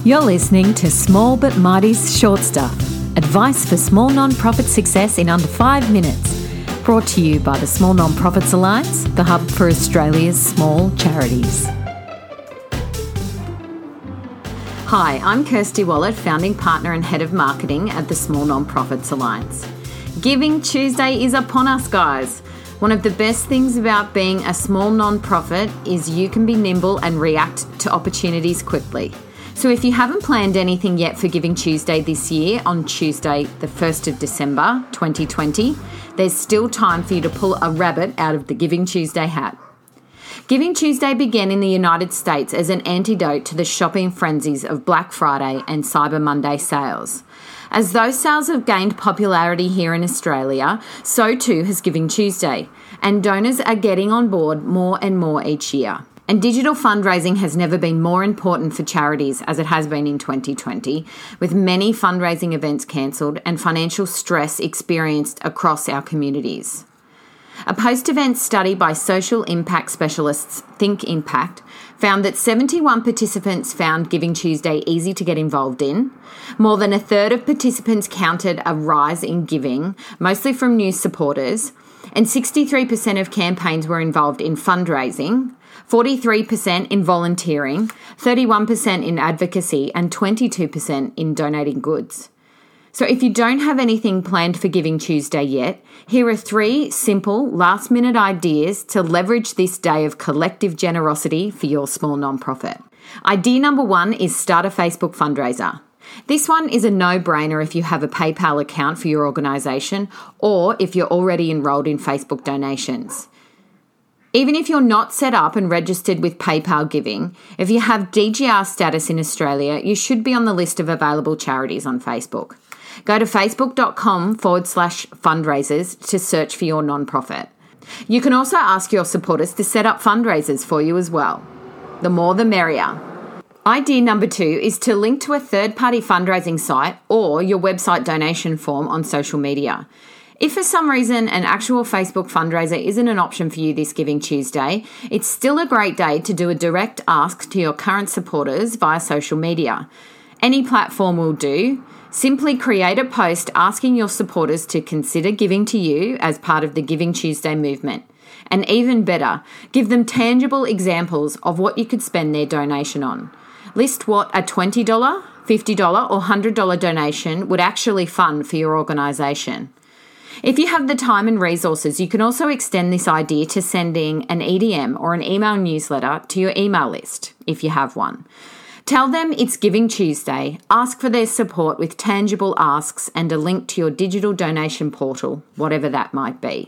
You're listening to Small But Mighty's Short Stuff, advice for small non-profit success in under 5 minutes. Brought to you by the Small Non-Profits Alliance, the hub for Australia's small charities. Hi, I'm Kirsty Wallet, founding partner and head of marketing at the Small Non-Profits Alliance. Giving Tuesday is upon us, guys. One of the best things about being a small non-profit is you can be nimble and react to opportunities quickly. So if you haven't planned anything yet for Giving Tuesday this year, on Tuesday, the 1st of December, 2020, there's still time for you to pull a rabbit out of the Giving Tuesday hat. Giving Tuesday began in the United States as an antidote to the shopping frenzies of Black Friday and Cyber Monday sales. As those sales have gained popularity here in Australia, so too has Giving Tuesday, and donors are getting on board more and more each year. And digital fundraising has never been more important for charities as it has been in 2020, with many fundraising events cancelled and financial stress experienced across our communities. A post-event study by social impact specialists Think Impact found that 71 participants found Giving Tuesday easy to get involved in. More than a third of participants counted a rise in giving, mostly from new supporters, and 63% of campaigns were involved in fundraising, 43% in volunteering, 31% in advocacy, and 22% in donating goods. So if you don't have anything planned for Giving Tuesday yet, here are 3 simple last-minute ideas to leverage this day of collective generosity for your small nonprofit. Idea number 1 is start a Facebook fundraiser. This one is a no-brainer if you have a PayPal account for your organisation or if you're already enrolled in Facebook donations. Even if you're not set up and registered with PayPal Giving, if you have DGR status in Australia, you should be on the list of available charities on Facebook. Go to facebook.com/fundraisers to search for your nonprofit. You can also ask your supporters to set up fundraisers for you as well. The more the merrier. Idea number 2 is to link to a third-party fundraising site or your website donation form on social media. If for some reason an actual Facebook fundraiser isn't an option for you this Giving Tuesday, it's still a great day to do a direct ask to your current supporters via social media. Any platform will do. Simply create a post asking your supporters to consider giving to you as part of the Giving Tuesday movement. And even better, give them tangible examples of what you could spend their donation on. List what a $20, $50 or $100 donation would actually fund for your organisation. If you have the time and resources, you can also extend this idea to sending an EDM or an email newsletter to your email list, if you have one. Tell them it's Giving Tuesday, ask for their support with tangible asks and a link to your digital donation portal, whatever that might be.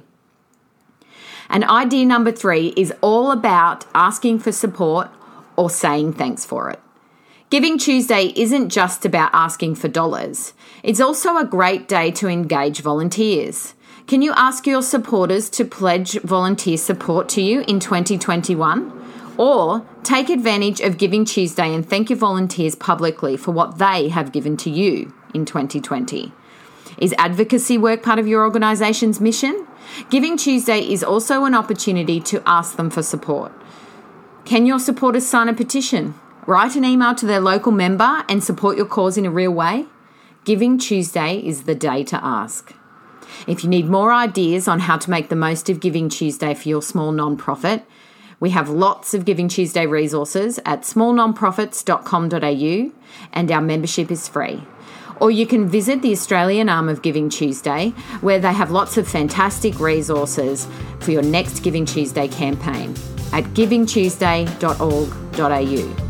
And idea number 3 is all about asking for support or saying thanks for it. Giving Tuesday isn't just about asking for dollars. It's also a great day to engage volunteers. Can you ask your supporters to pledge volunteer support to you in 2021? Or take advantage of Giving Tuesday and thank your volunteers publicly for what they have given to you in 2020. Is advocacy work part of your organisation's mission? Giving Tuesday is also an opportunity to ask them for support. Can your supporters sign a petition? Write an email to their local member and support your cause in a real way? Giving Tuesday is the day to ask. If you need more ideas on how to make the most of Giving Tuesday for your small non-profit, we have lots of Giving Tuesday resources at smallnonprofits.com.au and our membership is free. Or you can visit the Australian arm of Giving Tuesday where they have lots of fantastic resources for your next Giving Tuesday campaign at givingtuesday.org.au.